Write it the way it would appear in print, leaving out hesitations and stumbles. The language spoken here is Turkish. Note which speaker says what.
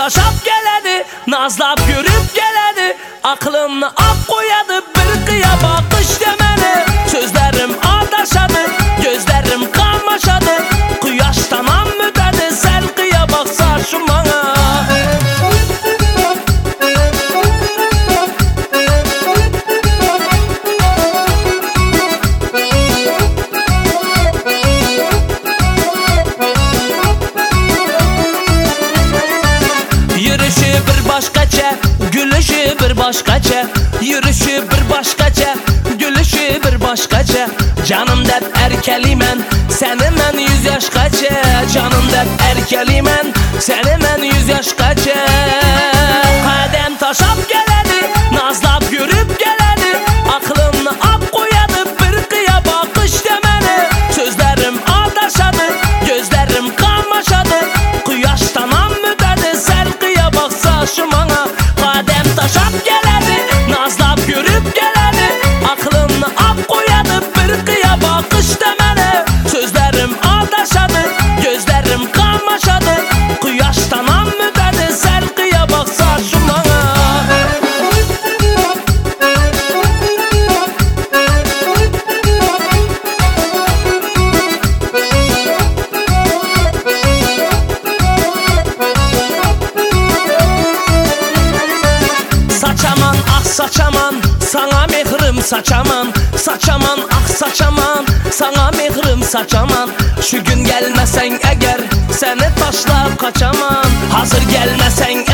Speaker 1: taşap geledi, nazlap görüp geledi, aklımı ak koyadı, bir kıya bakış demeli. Sözlerim adaşadı, gözlerim kamaşadı, kıyaştan müdedi, sen kıya baksa şu bana. Yürüyüşü bir başkaça, gülüşü bir başkaça, yürüyüşü bir başkaça, gülüşü bir başkaça. Canım dep erkelimen, seni men 100 yaş kaça. Canım dep erkelimen, seni men 100 yaş kaça. Kadem taşap geledi, nazlap görüp geledi, aklımı ak koyadı, bir kıya bakış demeli. Sözlerim adaşadı, gözlerim kamaşadı, kıyaştan müdedi, sen kıya baksa şu bana. Kadem taşap geledi, nazlap görüp geledi, aklımı ak koyadı, bir kıya bakış demeli. Sözlerim adaşadı, gözlerim kamaşadı, kıyaştan müdedi, sen kıya baksa şu bana. Saçaman ah saçaman, sana mehrim saçaman. Saçaman ah saçaman, sana mehrim saçaman. Şu gün gelmesen eğer, seni taşlap kaçaman. Hazır gelmesen